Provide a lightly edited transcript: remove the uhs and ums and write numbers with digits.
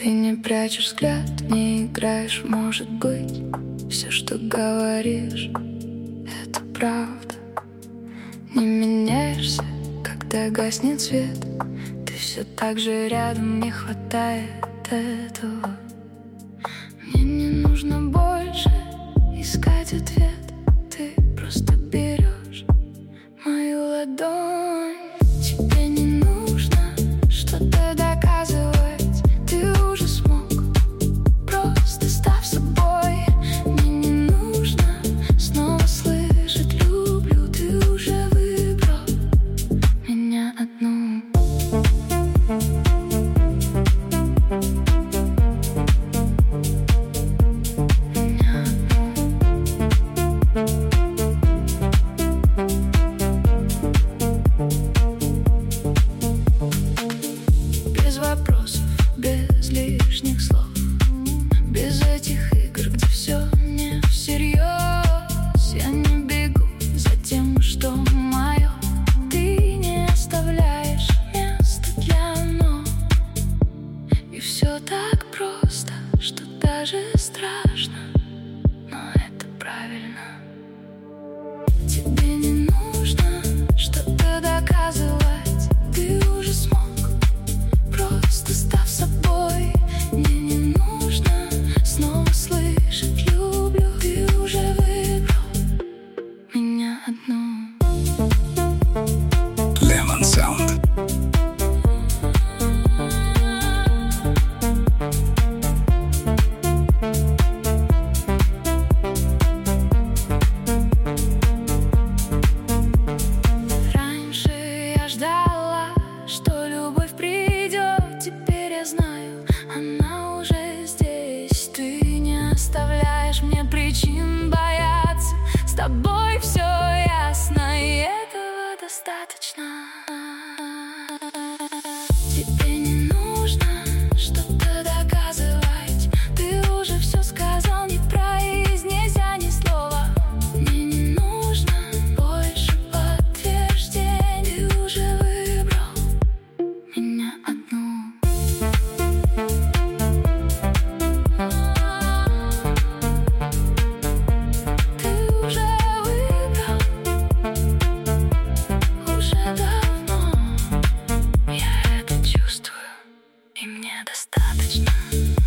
Ты не прячешь взгляд, не играешь, может быть. Все, что говоришь, это правда. Не меняешься, когда гаснет свет. Ты все так же рядом, не хватает этого. Мне не нужно больше искать ответ. Ты просто берешь мою ладонь. Тебе не нужно что-то доказывать. Ты уже смог, просто став собой. Мне не нужно снова слышать люблю. Ты уже выбрал меня одну. Без вопросов, без лишних слов, без этих игр, где все не всерьез. Я не бегу за тем, что мое. Ты не оставляешь места для «но». И все так просто, что даже страшно, но это правильно. Тебе не нужно что-то доказывать. Ты уже смог, просто став собой. Мне не нужно снова слышать люблю. Ты уже выбрал меня одну. Lemon Sound. Раньше я ждала, что любовь придет. Теперь я знаю, она уже здесь. Ты не оставляешь мне причин бояться. С тобой все ясно, и этого достаточно. Тебе не нужно что-то доказывать. Ты уже все сказал, не произнеся ни слова. Мне не нужно больше подтверждений. Ты уже выбрал меня одну. Ты уже выбрал, уже давно. Я это чувствую, и мне достаточно.